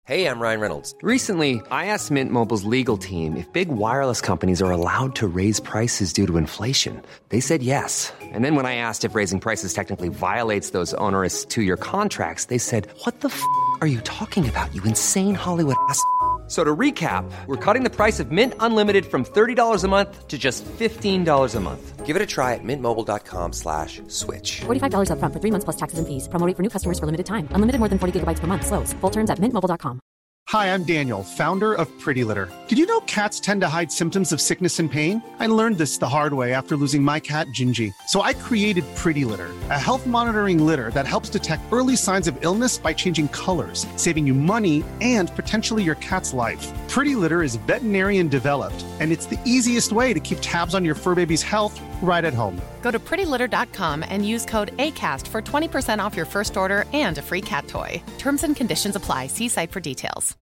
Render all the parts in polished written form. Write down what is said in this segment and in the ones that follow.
Hey, I'm Ryan Reynolds. Recently, I asked Mint Mobile's legal team if big wireless companies are allowed to raise prices due to inflation. They said yes. And then when I asked if raising prices technically violates those onerous two-year contracts, they said, "What the f*** are you talking about, you insane Hollywood ass?" So to recap, we're cutting the price of Mint Unlimited from $30 a month to just $15 a month. Give it a try at mintmobile.com/switch. $45 up front for 3 months plus taxes and fees. Promo rate for new customers for limited time. Unlimited more than 40 gigabytes per month. Slows full terms at mintmobile.com. Hi, I'm Daniel, founder of Pretty Litter. Did you know cats tend to hide symptoms of sickness and pain? I learned this the hard way after losing my cat, Gingy. So I created Pretty Litter, a health monitoring litter that helps detect early signs of illness by changing colors, saving you money and potentially your cat's life. Pretty Litter is veterinarian developed, and it's the easiest way to keep tabs on your fur baby's health right at home. Go to prettylitter.com and use code ACAST for 20% off your first order and a free cat toy. Terms and conditions apply. See site for details.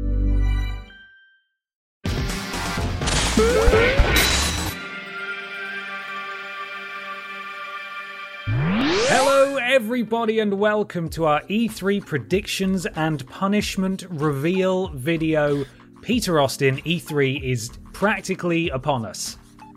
Hello everybody and welcome to our E3 predictions and punishment reveal video. Peter Austin, E3 is practically upon us.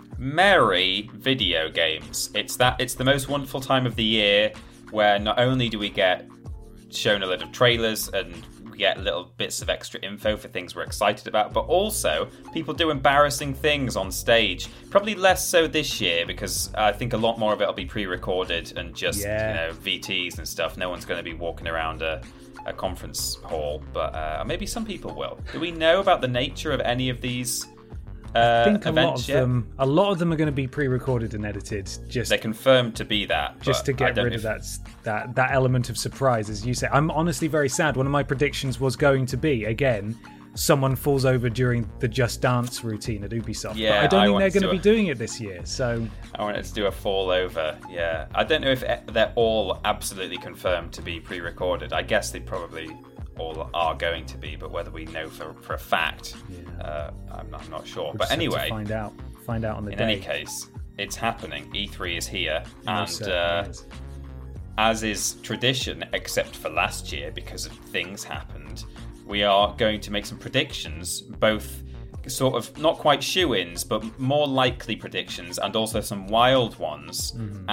Merry video games. It's the most wonderful time of the year where not only do we get shown a lot of trailers and we get little bits of extra info for things we're excited about, but also people do embarrassing things on stage. Probably less so this year because I think a lot more of it will be pre-recorded and just VTs and stuff. No one's going to be walking around a conference hall, but maybe some people will. Do we know about the nature of any of these I think a lot of them are going to be pre-recorded and edited. They're confirmed to be that, just to get rid of that element of surprise, as you say. I'm honestly very sad. One of my predictions was going to be, again, someone falls over during the Just Dance routine at Ubisoft. Yeah, but I don't think they're going to be doing it this year. So I wanted to do a fall over. Yeah, I don't know if they're all absolutely confirmed to be pre-recorded. I guess they probably all are going to be, but whether we know for a fact, I'm not sure. But anyway, find out on the day. In any case, it's happening. E3 is here, and as is tradition, except for last year because of things happened, we are going to make some predictions, both sort of not quite shoe-ins, but more likely predictions, and also some wild ones. Mm-hmm.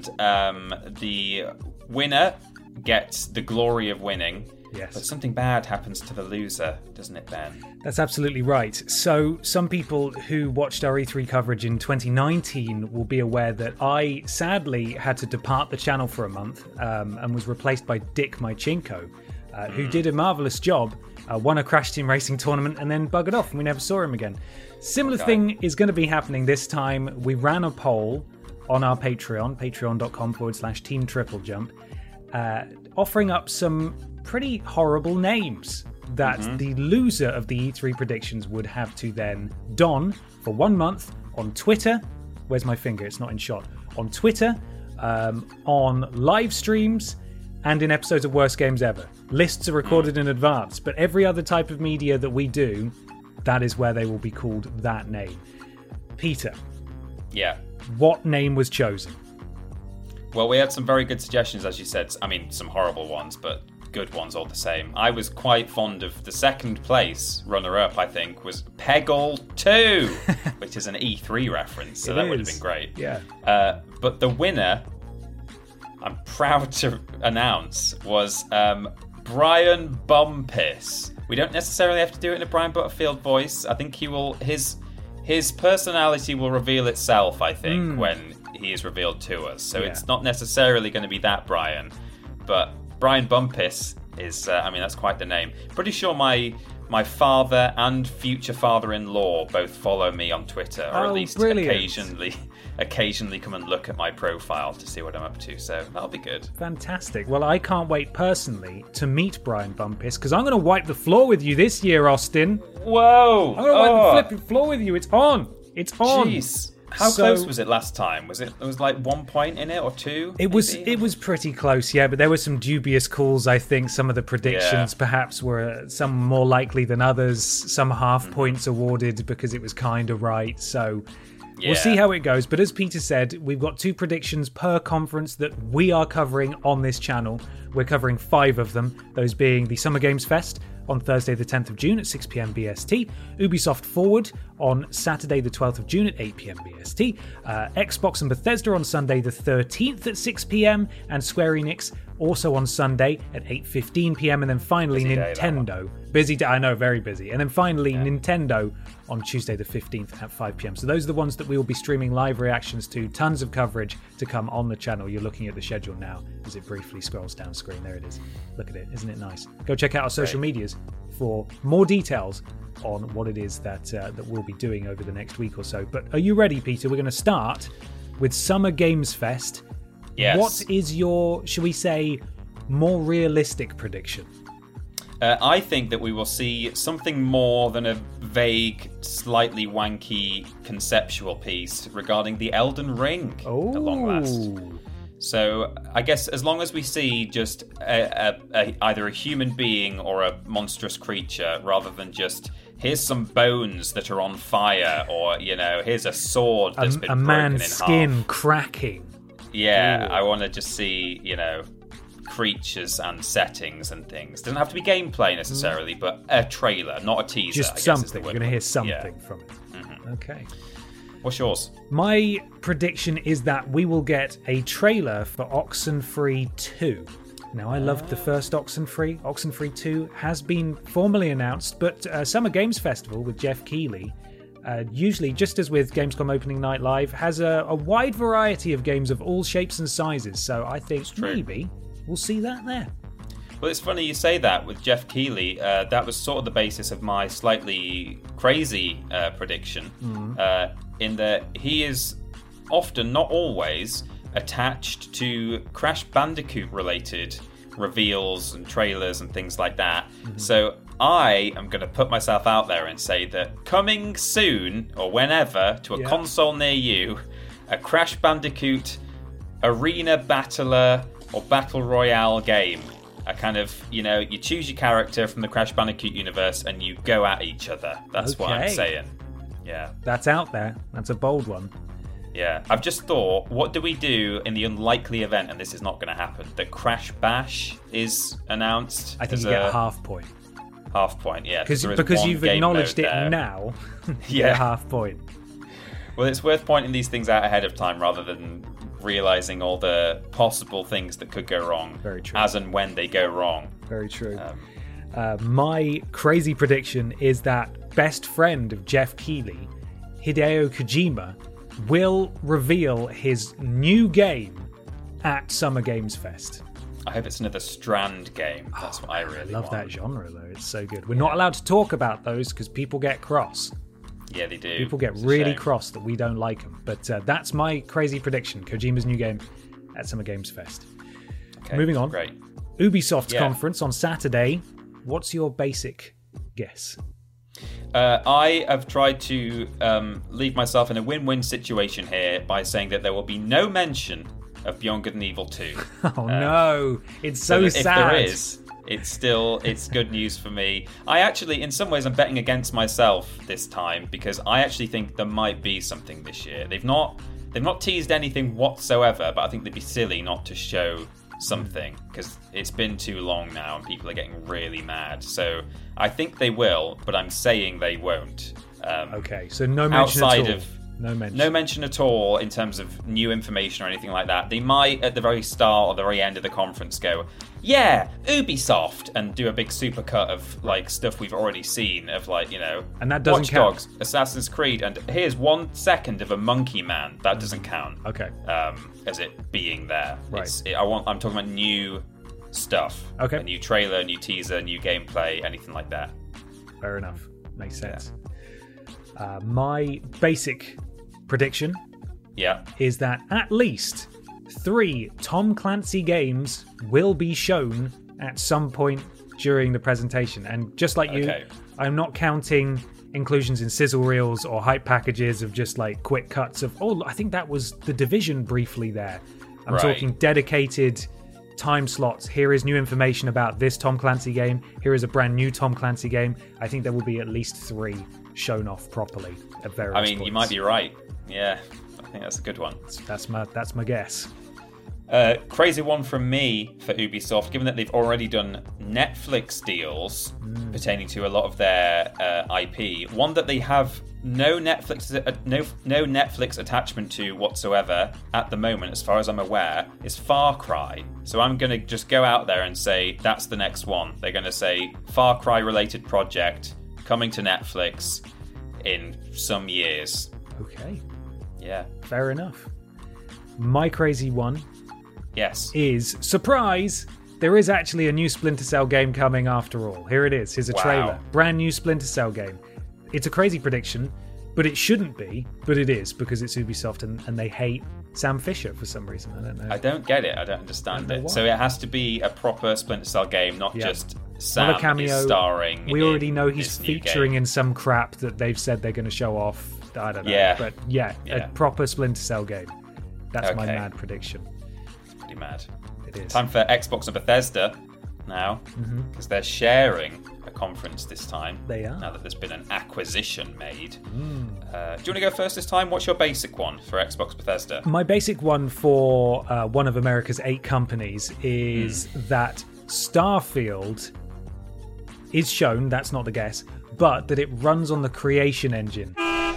And the winner gets the glory of winning. Yes. But something bad happens to the loser, doesn't it, Ben? That's absolutely right. So some people who watched our E3 coverage in 2019 will be aware that I sadly had to depart the channel for a month and was replaced by Dick Mychinko, who did a marvellous job, won a Crash Team Racing tournament and then buggered off and we never saw him again. Similar thing is going to be happening this time. We ran a poll on our Patreon, patreon.com/Team Triple Jump, offering up some pretty horrible names that the loser of the E3 predictions would have to then don for 1 month on Twitter. Where's my finger? It's not in shot. On Twitter, on live streams, and in episodes of Worst Games Ever. Lists are recorded in advance, but every other type of media that we do, that is where they will be called that name. Peter. Yeah. What name was chosen? Well, we had some very good suggestions, as you said. I mean, some horrible ones, but good ones all the same. I was quite fond of the second place runner-up, I think, was Peggle 2, which is an E3 reference, so that would have been great. Yeah. But the winner, I'm proud to announce, was Brian Bumpus. We don't necessarily have to do it in a Brian Butterfield voice. I think his personality will reveal itself, I think, when he is revealed to us. So it's not necessarily going to be that Brian, but Brian Bumpus is, that's quite the name. Pretty sure my father and future father-in-law both follow me on Twitter, or at least occasionally come and look at my profile to see what I'm up to. So that'll be good. Fantastic. Well, I can't wait personally to meet Brian Bumpus because I'm going to wipe the floor with you this year, Austin. Whoa! I'm going to wipe the flipping floor with you. It's on. It's on. Jeez. How close was it last time? Was it like 1 point in it or two? It was pretty close, yeah, but there were some dubious calls, I think. Some of the predictions perhaps were some more likely than others, some half points awarded because it was kind of right. So we'll see how it goes. But as Peter said, we've got 2 predictions per conference that we are covering on this channel. We're covering 5 of them, those being the Summer Games Fest, on Thursday the 10th of June at 6 p.m. BST, Ubisoft Forward on Saturday the 12th of June at 8 p.m. BST, Xbox and Bethesda on Sunday the 13th at 6 p.m, and Square Enix also on Sunday at 8:15 p.m, and then finally Busy day, Nintendo. Busy day, I know, very busy. And then finally Nintendo on Tuesday the 15th at 5 p.m. So those are the ones that we will be streaming live reactions to. Tons of coverage to come on the channel. You're looking at the schedule now as it briefly scrolls down screen. There it is. Look at it. Isn't it nice? Go check out our social medias for more details on what it is that we'll be doing over the next week or so. But are you ready, Peter? We're going to start with Summer Games Fest. Yes. What is your, shall we say, more realistic prediction? I think that we will see something more than a vague, slightly wanky conceptual piece regarding the Elden Ring at long last. So I guess as long as we see just either a human being or a monstrous creature, rather than just here's some bones that are on fire, or here's a sword that's been broken in half. A man's skin cracking. Yeah, I want to just see creatures and settings and things. Doesn't have to be gameplay necessarily, but a trailer, not a teaser. Just something. We're going to hear something from it. Mm-hmm. Okay. What's yours? My prediction is that we will get a trailer for Oxenfree 2. Now, I loved the first Oxenfree. Oxenfree 2 has been formally announced, but Summer Games Festival with Jeff Keighley, usually, just as with Gamescom Opening Night Live, has a wide variety of games of all shapes and sizes. So I think maybe we'll see that there. Well, it's funny you say that with Jeff Keighley. That was sort of the basis of my slightly crazy prediction, in that he is often, not always, attached to Crash Bandicoot-related reveals and trailers and things like that. Mm-hmm. So I am going to put myself out there and say that coming soon, or whenever, to a console near you, a Crash Bandicoot arena battler or battle royale game. A kind of, you choose your character from the Crash Bandicoot universe and you go at each other. That's what I'm saying. Yeah. That's out there. That's a bold one. Yeah. I've just thought, what do we do in the unlikely event, and this is not going to happen, that Crash Bash is announced? I think you get a half point. Half point, yeah. Because you've acknowledged it now, you get a half point. Well, it's worth pointing these things out ahead of time rather than realizing all the possible things that could go wrong. Very true. As and when they go wrong. Very true. My crazy prediction is that best friend of Jeff Keighley, Hideo Kojima, will reveal his new game at Summer Games Fest. I hope it's another Strand game. That's what I really love that genre, though. It's so good. We're not allowed to talk about those because people get cross. Yeah, they do. People get really cross that we don't like them. But that's my crazy prediction. Kojima's new game at Summer Games Fest. Okay, moving on. Great. Ubisoft's conference on Saturday. What's your basic guess? I have tried to leave myself in a win-win situation here by saying that there will be no mention of Beyond Good and Evil 2. Oh no, it's so sad. If there is, it's good news for me. I actually, in some ways, I'm betting against myself this time because I actually think there might be something this year. They've not teased anything whatsoever, but I think they'd be silly not to show something because it's been too long now and people are getting really mad. So I think they will, but I'm saying they won't. Okay, so no mention outside at all. of No mention at all in terms of new information or anything like that. They might, at the very start or the very end of the conference, go, yeah, Ubisoft, and do a big supercut of like stuff we've already seen of and that doesn't Watch count. Dogs, Assassin's Creed, and here's 1 second of a Monkey Man. That doesn't count. Okay. As it being there. Right. I'm talking about new stuff. Okay. A new trailer, new teaser, new gameplay, anything like that. Fair enough. Makes sense. My basic prediction is that at least 3 Tom Clancy games will be shown at some point during the presentation. And just like you, I'm not counting inclusions in sizzle reels or hype packages of just like quick cuts of, I think that was The Division briefly there. I'm talking dedicated time slots. Here is new information about this Tom Clancy game. Here is a brand new Tom Clancy game. I think there will be at least 3 shown off properly at various points. You might be right. Yeah, I think that's a good one. That's my guess. Crazy one from me for Ubisoft, given that they've already done Netflix deals pertaining to a lot of their IP. One that they have no Netflix attachment to whatsoever at the moment, as far as I'm aware, is Far Cry. So I'm going to just go out there and say that's the next one. They're going to say Far Cry related project coming to Netflix in some years. Okay. Yeah. Fair enough. My crazy one is, surprise, there is actually a new Splinter Cell game coming after all. Here it is. Here's a trailer. Brand new Splinter Cell game. It's a crazy prediction, but it shouldn't be, but it is because it's Ubisoft and they hate Sam Fisher for some reason. I don't know. I don't get it. I don't understand it. So it has to be a proper Splinter Cell game, not just Sam not a cameo. Is starring. We already know he's featuring in some crap that they've said they're going to show off. I don't know. Yeah. But a proper Splinter Cell game. That's my mad prediction. It's pretty mad. It is. Time for Xbox and Bethesda now, because they're sharing a conference this time. They are. Now that there's been an acquisition made. Do you want to go first this time? What's your basic one for Xbox Bethesda? My basic one for one of America's 8 companies is that Starfield is shown, that's not the guess, but that it runs on the Creation Engine.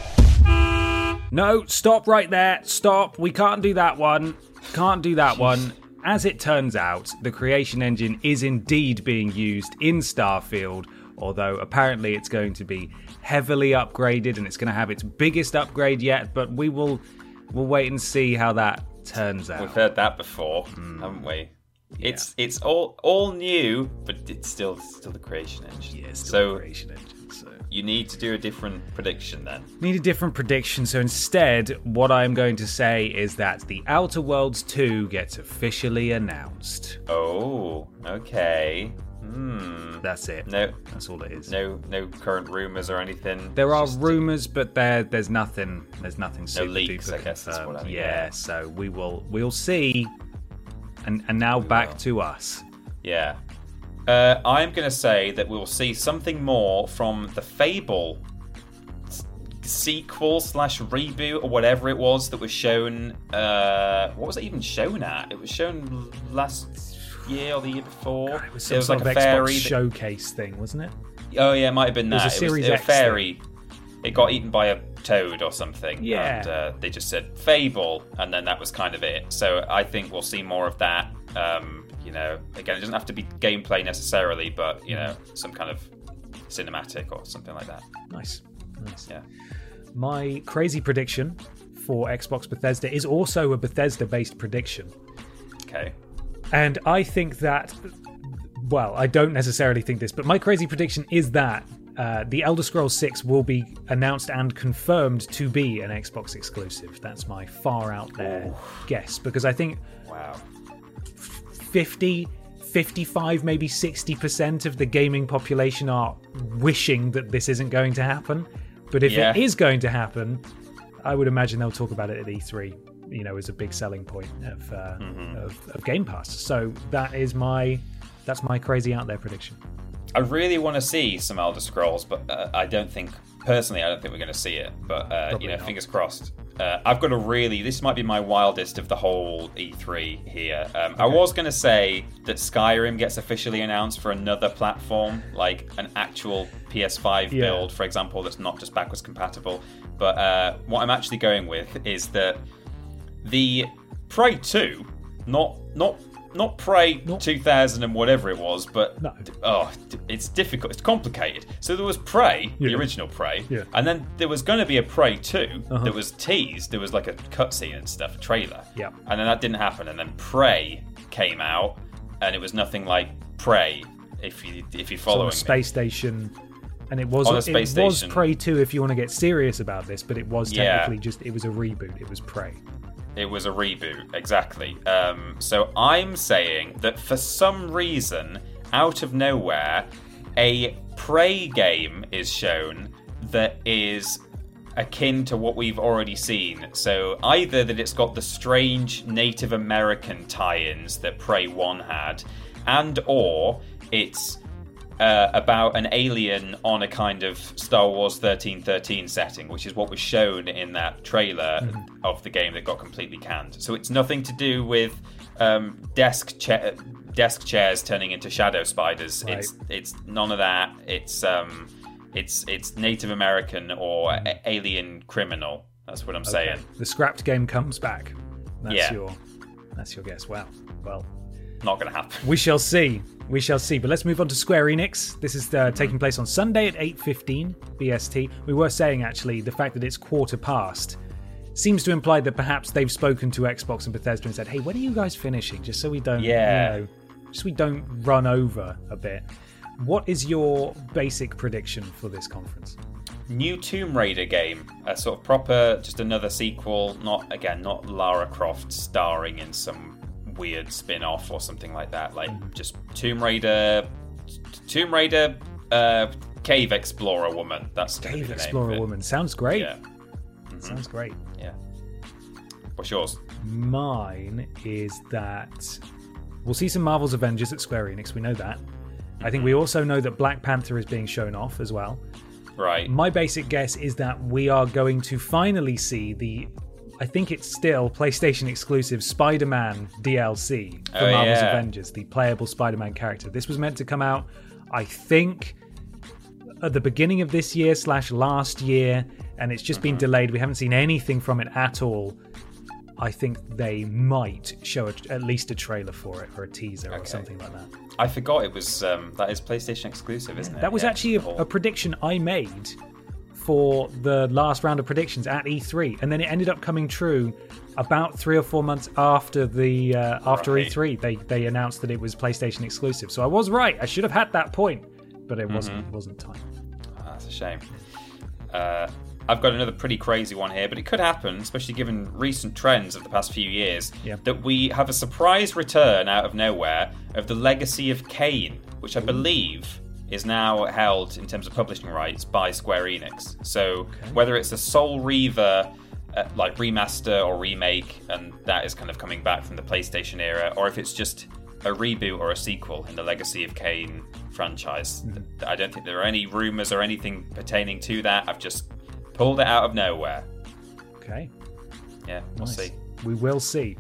No, stop right there. Stop. We can't do that one. Can't do that one. As it turns out, the Creation Engine is indeed being used in Starfield, although apparently it's going to be heavily upgraded and it's going to have its biggest upgrade yet, but we'll wait and see how that turns out. We've heard that before, haven't we? Yeah. It's all new, but it's still the Creation Engine. Yeah, it's still the Creation Engine. So you need to do a different prediction then. Need a different prediction. So instead, what I'm going to say is that The Outer Worlds 2 gets officially announced. Oh, okay. That's it. No, that's all it is. No current rumors or anything. There are rumors, but there's nothing. There's nothing super leaks, duper I guess. That's what I mean. Yeah. So we'll see. And now back to us. Yeah. I'm going to say that we'll see something more from the Fable sequel / reboot or whatever it was that was shown. What was it even shown at? It was shown last year or the year before. God, it was some sort of Xbox showcase thing, wasn't it? Oh yeah, it might have been that. It was a Series X fairy. Thing. It got eaten by a toad or something. Yeah. And they just said Fable, and then that was kind of it. So I think we'll see more of that. Again, it doesn't have to be gameplay necessarily, but, some kind of cinematic or something like that. Nice. Yeah. My crazy prediction for Xbox Bethesda is also a Bethesda-based prediction. Okay. And I think that, well, I don't necessarily think this, but my crazy prediction is that The Elder Scrolls 6 will be announced and confirmed to be an Xbox exclusive. That's my far out there guess, because I think 50, 55, maybe 60% of the gaming population are wishing that this isn't going to happen. But if it is going to happen, I would imagine they'll talk about it at E3, as a big selling point of Game Pass. So that's my crazy out there prediction. I really want to see some Elder Scrolls, but I don't think we're going to see it. But, fingers crossed. I've got this might be my wildest of the whole E3 here. I was going to say that Skyrim gets officially announced for another platform, like an actual PS5 build, for example, that's not just backwards compatible. But what I'm actually going with is that the Prey 2, not Prey 2000 and whatever it was, but it's difficult. It's complicated. So there was Prey, the original Prey, and then there was going to be a Prey 2 that was teased. There was like a cutscene and stuff, a trailer. Yeah. And then that didn't happen. And then Prey came out, and it was nothing like Prey. If you're following, space station. And it was Prey 2 if you want to get serious about this, but it was technically it was a reboot. It was Prey. It was a reboot, exactly. So I'm saying that for some reason, out of nowhere, a Prey game is shown that is akin to what we've already seen. So either that it's got the strange Native American tie-ins that Prey 1 had, and or it's about an alien on a kind of Star Wars 1313 setting, which is what was shown in that trailer of the game that got completely canned. So it's nothing to do with desk chairs turning into shadow spiders. Right. It's none of that. It's Native American or alien criminal. That's what I'm saying. The scrapped game comes back. That's your guess. Wow. Well, not going to happen. We shall see. But let's move on to Square Enix. This is taking place on Sunday at 8:15 BST. We were saying, actually, the fact that it's 1:15 seems to imply that perhaps they've spoken to Xbox and Bethesda and said, hey, when are you guys finishing? Just so we don't, just so we don't run over a bit. What is your basic prediction for this conference? New Tomb Raider game, a sort of proper, just another sequel. Not Lara Croft starring in some weird spin-off or something like that. Like just Tomb Raider, Cave Explorer Woman. That's Cave Explorer Woman. Sounds great. Yeah. Sounds great. Yeah. What's yours? Mine is that we'll see some Marvel's Avengers at Square Enix. We know that. I think we also know that Black Panther is being shown off as well. Right. My basic guess is that we are going to finally see I think it's still PlayStation exclusive Spider-Man DLC for Marvel's Avengers, the playable Spider-Man character. This was meant to come out, I think, at the beginning of this year / last year, and it's just been delayed. We haven't seen anything from it at all. I think they might show at least a trailer for it or a teaser or something like that. I forgot it was that is PlayStation exclusive, isn't it? That was actually a prediction I made for the last round of predictions at E3, and then it ended up coming true about 3 or 4 months after the after E3. They announced that it was PlayStation exclusive, so I was right. I should have had that point, but it wasn't time. Oh, that's a shame. I've got another pretty crazy one here, but it could happen, especially given recent trends of the past few years, that we have a surprise return out of nowhere of the Legacy of Kain, which I believe is now held in terms of publishing rights by Square Enix. So whether it's a Soul Reaver like remaster or remake, and that is kind of coming back from the PlayStation era, or if it's just a reboot or a sequel in the Legacy of Kain franchise. I don't think there are any rumors or anything pertaining to that. I've just pulled it out of nowhere. Okay. Yeah, we'll see. We will see.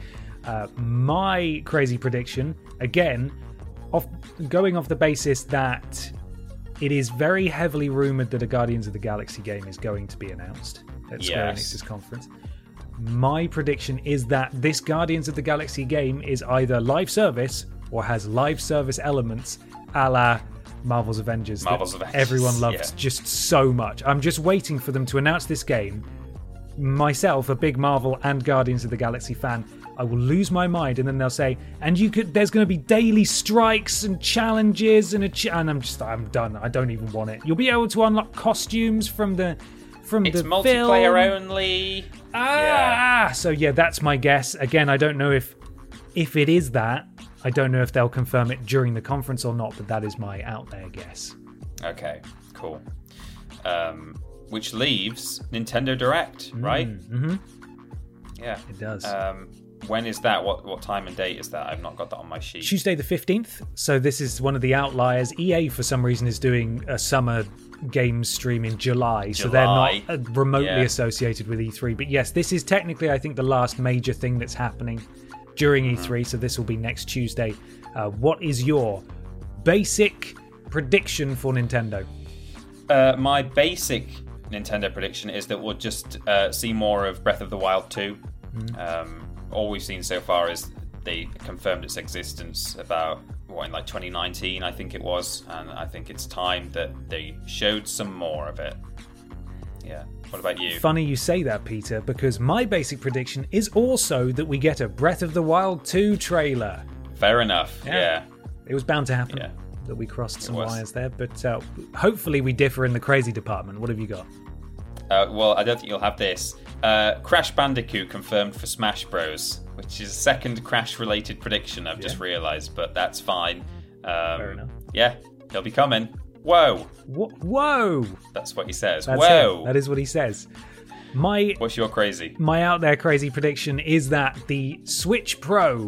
My crazy prediction, again, going off the basis that it is very heavily rumored that a Guardians of the Galaxy game is going to be announced at Square Enix's conference. My prediction is that this Guardians of the Galaxy game is either live service or has live service elements a la Marvel's Avengers. Everyone loves just so much. I'm just waiting for them to announce this game. Myself, a big Marvel and Guardians of the Galaxy fan, I will lose my mind, and then they'll say, and there's going to be daily strikes and challenges, and I'm done. I don't even want it. You'll be able to unlock costumes from the It's multiplayer only. So that's my guess. Again, I don't know if it is that. I don't know if they'll confirm it during the conference or not, but that is my out there guess. Okay, cool. Which leaves Nintendo Direct, right? Mm-hmm. Yeah, it does. When is that? What time and date is that? I've not got that on my sheet. Tuesday the 15th. So this is one of the outliers. EA, for some reason, is doing a summer games stream in July. So they're not remotely associated with E3. But yes, this is technically, I think, the last major thing that's happening during E3. So this will be next Tuesday. What is your basic prediction for Nintendo? My basic Nintendo prediction is that we'll just see more of Breath of the Wild 2. All we've seen so far is they confirmed its existence about, in 2019, I think it was, and I think it's time that they showed some more of it. Yeah. What about you? Funny you say that, Peter, because my basic prediction is also that we get a Breath of the Wild 2 trailer. Fair enough, yeah. It was bound to happen that we crossed some wires there, but hopefully we differ in the crazy department. What have you got? Well, I don't think you'll have this. Crash Bandicoot confirmed for Smash Bros, which is a second Crash-related prediction I've just realised, but that's fine. Fair enough. Yeah, they'll be coming. Whoa! Whoa! That's what he says. That's Whoa! That is what he says. What's your crazy? My out there crazy prediction is that the Switch Pro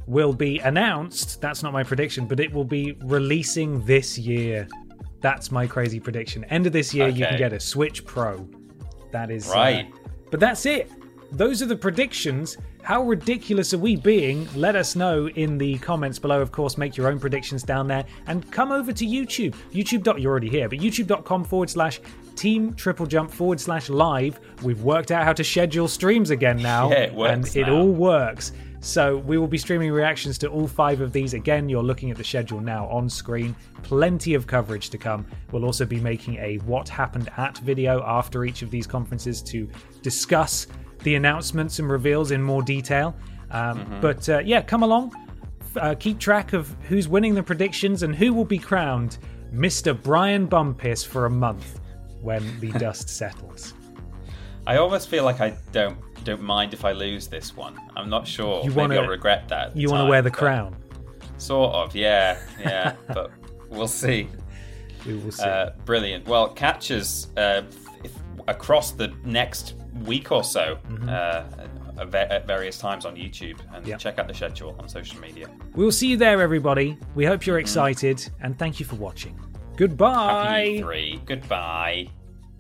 will be announced. That's not my prediction, but it will be releasing this year. That's my crazy prediction. End of this year, you can get a Switch Pro. That is right. But that's it. Those are the predictions. How ridiculous are we being? Let us know in the comments below. Of course, make your own predictions down there. And come over to YouTube. You're already here, but youtube.com/Team Triple Jump/live. We've worked out how to schedule streams again now. Yeah, it works and now. It all works. So we will be streaming reactions to all 5 of these. Again, you're looking at the schedule now on screen. Plenty of coverage to come. We'll also be making a What Happened At video after each of these conferences to discuss the announcements and reveals in more detail. But come along. Keep track of who's winning the predictions and who will be crowned Mr. Brian Bumpiss for a month when the dust settles. I almost feel like I don't mind if I lose this one. I'm not sure. Maybe I'll regret that. You want to wear the crown? Sort of, yeah. But we'll see. We will see. Brilliant. Well, catch us across the next week or so at various times on YouTube, and check out the schedule on social media. We'll see you there, everybody. We hope you're excited, and thank you for watching. Goodbye. Happy E3. Goodbye.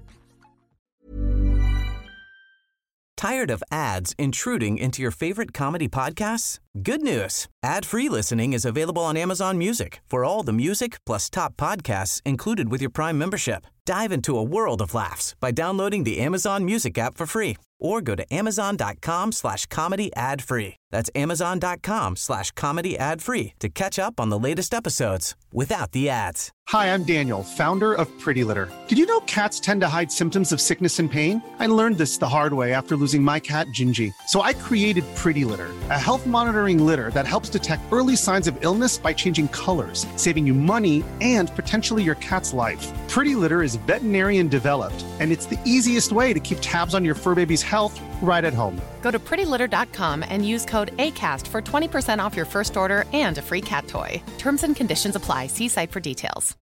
Tired of ads intruding into your favorite comedy podcasts? Good news. Ad-free listening is available on Amazon Music for all the music plus top podcasts included with your Prime membership. Dive into a world of laughs by downloading the Amazon Music app for free or go to amazon.com/comedy ad-free. That's amazon.com/comedy ad-free to catch up on the latest episodes without the ads. Hi, I'm Daniel, founder of Pretty Litter. Did you know cats tend to hide symptoms of sickness and pain? I learned this the hard way after losing my cat, Gingy. So I created Pretty Litter, a health monitoring litter that helps detect early signs of illness by changing colors, saving you money and potentially your cat's life. Pretty Litter is veterinarian developed, and it's the easiest way to keep tabs on your fur baby's health right at home. Go to prettylitter.com and use code ACAST for 20% off your first order and a free cat toy. Terms and conditions apply. See site for details.